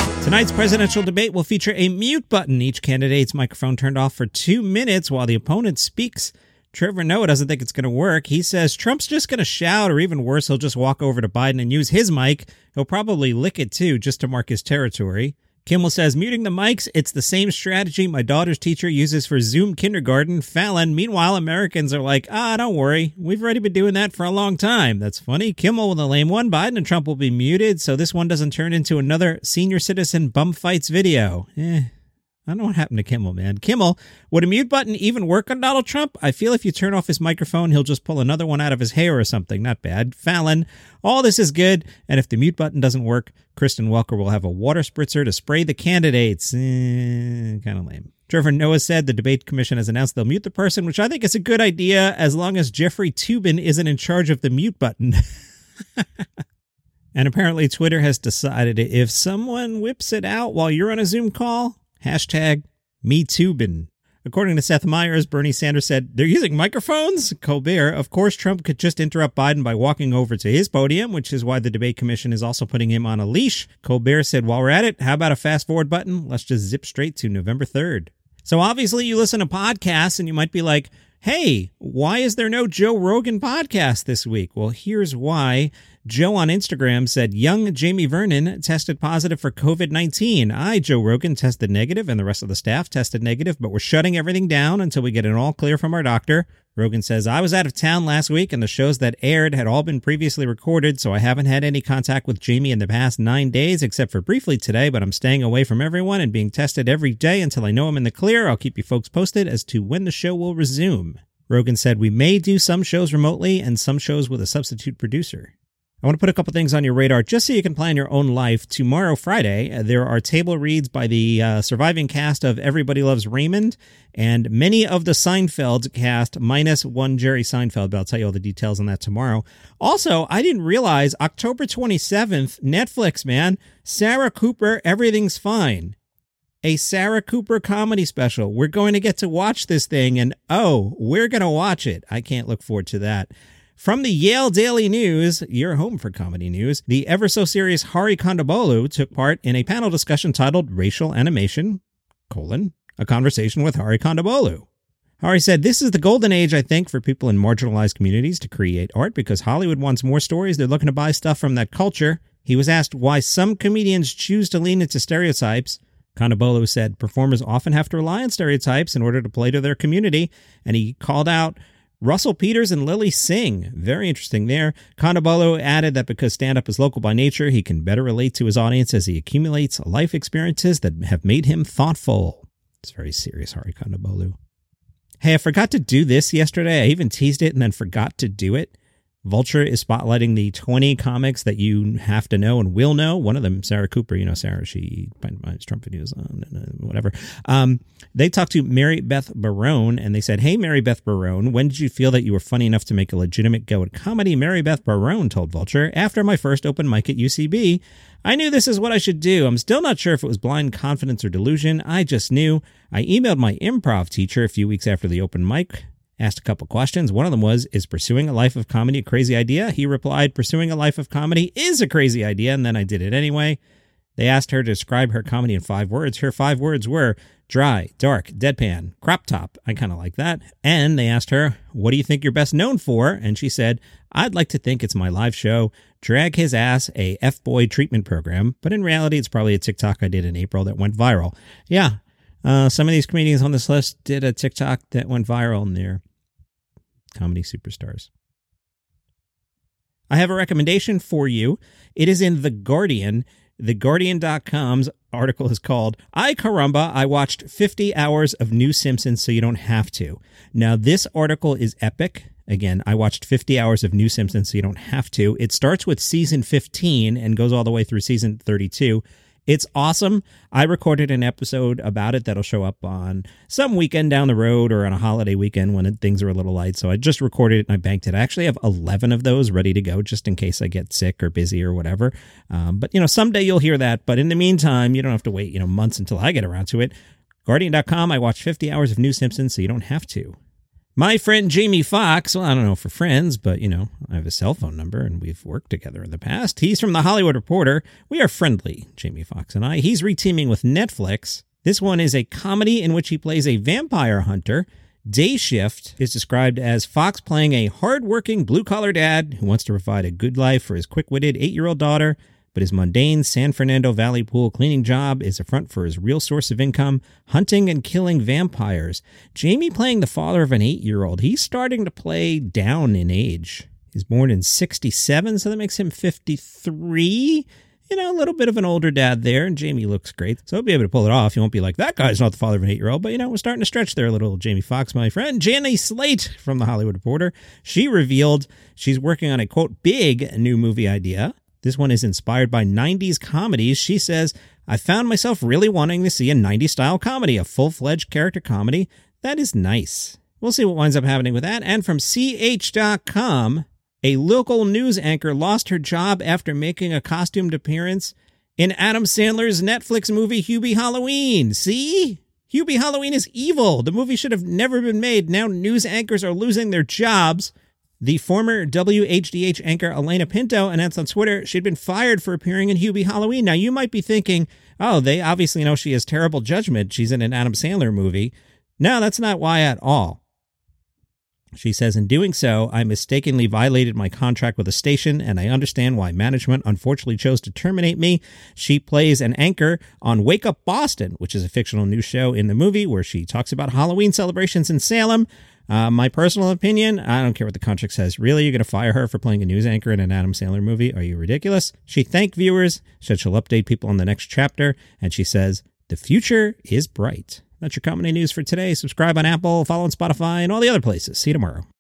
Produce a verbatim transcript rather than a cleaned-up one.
Tonight's presidential debate will feature a mute button. Each candidate's microphone turned off for two minutes while the opponent speaks. Trevor Noah doesn't think it's going to work. He says Trump's just going to shout, or even worse, he'll just walk over to Biden and use his mic. He'll probably lick it too, just to mark his territory. Kimmel says, muting the mics, it's the same strategy my daughter's teacher uses for Zoom kindergarten. Fallon, meanwhile, Americans are like, ah, don't worry. We've already been doing that for a long time. That's funny. Kimmel with a lame one. Biden and Trump will be muted, so this one doesn't turn into another senior citizen bum fights video. Eh, I don't know what happened to Kimmel, man. Kimmel, would a mute button even work on Donald Trump? I feel if you turn off his microphone, he'll just pull another one out of his hair or something. Not bad. Fallon, all this is good, and if the mute button doesn't work, Kristen Welker will have a water spritzer to spray the candidates. Eh, kind of lame. Trevor Noah said the debate commission has announced they'll mute the person, which I think is a good idea as long as Jeffrey Toobin isn't in charge of the mute button. And apparently Twitter has decided if someone whips it out while you're on a Zoom call, hashtag MeToobin. According to Seth Meyers, Bernie Sanders said, they're using microphones? Colbert, of course, Trump could just interrupt Biden by walking over to his podium, which is why the debate commission is also putting him on a leash. Colbert said, while we're at it, how about a fast forward button? Let's just zip straight to November third. So obviously you listen to podcasts and you might be like, hey, why is there no Joe Rogan podcast this week? Well, here's why. Joe on Instagram said, young Jamie Vernon tested positive for covid nineteen. I, Joe Rogan, tested negative, and the rest of the staff tested negative, but we're shutting everything down until we get an all clear from our doctor. Rogan says, I was out of town last week, and the shows that aired had all been previously recorded, so I haven't had any contact with Jamie in the past nine days, except for briefly today, but I'm staying away from everyone and being tested every day until I know I'm in the clear. I'll keep you folks posted as to when the show will resume. Rogan said, we may do some shows remotely and some shows with a substitute producer. I want to put a couple things on your radar just so you can plan your own life. Tomorrow, Friday, there are table reads by the uh, surviving cast of Everybody Loves Raymond and many of the Seinfeld cast, minus one Jerry Seinfeld, but I'll tell you all the details on that tomorrow. Also, I didn't realize October twenty-seventh, Netflix, man, Sarah Cooper, Everything's Fine. A Sarah Cooper comedy special. We're going to get to watch this thing, and oh, we're going to watch it. I can't look forward to that. From the Yale Daily News, your home for comedy news, the ever-so-serious Hari Kondabolu took part in a panel discussion titled Racial Animation, colon, a conversation with Hari Kondabolu. Hari said, this is the golden age, I think, for people in marginalized communities to create art because Hollywood wants more stories. They're looking to buy stuff from that culture. He was asked why some comedians choose to lean into stereotypes. Kondabolu said performers often have to rely on stereotypes in order to play to their community, and he called out Russell Peters and Lily Singh. Very interesting there. Kondabolu added that because stand-up is local by nature, he can better relate to his audience as he accumulates life experiences that have made him thoughtful. It's very serious, Hari Kondabolu. Hey, I forgot to do this yesterday. I even teased it and then forgot to do it. Vulture is spotlighting the twenty comics that you have to know and will know. One of them, Sarah Cooper, you know, Sarah, she finds Trump videos on and whatever. Um, they talked to Mary Beth Barone and they said, hey, Mary Beth Barone, when did you feel that you were funny enough to make a legitimate go at comedy? Mary Beth Barone told Vulture, after my first open mic at U C B, I knew this is what I should do. I'm still not sure if it was blind confidence or delusion. I just knew. I emailed my improv teacher a few weeks after the open mic. Asked a couple questions. One of them was, is pursuing a life of comedy a crazy idea? He replied, pursuing a life of comedy is a crazy idea, and then I did it anyway. They asked her to describe her comedy in five words. Her five words were dry, dark, deadpan, crop top. I kind of like that. And they asked her, what do you think you're best known for? And she said, I'd like to think it's my live show, Drag His Ass, a F-Boy treatment program. But in reality, it's probably a TikTok I did in April that went viral. Yeah, uh, some of these comedians on this list did a TikTok that went viral, and they're comedy superstars. I have a recommendation for you. It is in The Guardian. The Guardian dot com's article is called, Ay Caramba, I watched fifty hours of New Simpsons so you don't have to. Now, this article is epic. Again, I watched fifty hours of New Simpsons so you don't have to. It starts with season fifteen and goes all the way through season thirty-two. It's awesome. I recorded an episode about it that'll show up on some weekend down the road or on a holiday weekend when things are a little light. So I just recorded it and I banked it. I actually have eleven of those ready to go just in case I get sick or busy or whatever. Um, but, you know, someday you'll hear that. But in the meantime, you don't have to wait, you know, months until I get around to it. Guardian dot com, I watched fifty hours of New Simpsons so you don't have to. My friend Jamie Foxx, well, I don't know if we're friends, but, you know, I have a cell phone number and we've worked together in the past. He's from The Hollywood Reporter. We are friendly, Jamie Foxx and I. He's reteaming with Netflix. This one is a comedy in which he plays a vampire hunter. Day Shift is described as Fox playing a hard-working blue-collar dad who wants to provide a good life for his quick-witted eight-year-old daughter, but his mundane San Fernando Valley pool cleaning job is a front for his real source of income, hunting and killing vampires. Jamie playing the father of an eight-year-old. He's starting to play down in age. He's born in sixty-seven, so that makes him fifty-three. You know, a little bit of an older dad there, and Jamie looks great. So he'll be able to pull it off. He won't be like, that guy's not the father of an eight-year-old. But, you know, we're starting to stretch there a little. Jamie Foxx, my friend. Jenny Slate from The Hollywood Reporter. She revealed she's working on a, quote, big new movie idea. This one is inspired by nineties comedies. She says, I found myself really wanting to see a nineties-style comedy, a full-fledged character comedy. That is nice. We'll see what winds up happening with that. And from C H dot com, a local news anchor lost her job after making a costumed appearance in Adam Sandler's Netflix movie Hubie Halloween. See? Hubie Halloween is evil. The movie should have never been made. Now news anchors are losing their jobs. The former W H D H anchor Elena Pinto announced on Twitter she'd been fired for appearing in Hubie Halloween. Now, you might be thinking, oh, they obviously know she has terrible judgment. She's in an Adam Sandler movie. No, that's not why at all. She says, in doing so, I mistakenly violated my contract with the station, and I understand why management unfortunately chose to terminate me. She plays an anchor on Wake Up Boston, which is a fictional news show in the movie where she talks about Halloween celebrations in Salem. Uh, my personal opinion, I don't care what the contract says. Really, you're going to fire her for playing a news anchor in an Adam Sandler movie? Are you ridiculous? She thanked viewers, said she'll update people on the next chapter, and she says, the future is bright. That's your comedy news for today. Subscribe on Apple, follow on Spotify, and all the other places. See you tomorrow.